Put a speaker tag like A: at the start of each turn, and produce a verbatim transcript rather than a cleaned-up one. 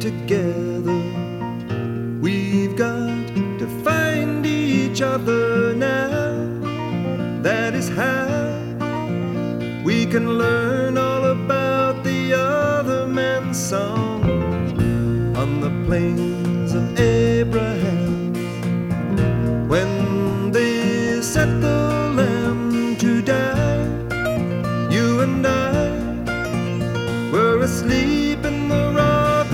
A: together. We've got to find each other now. That is how we can learn all about the other man's song. On the plains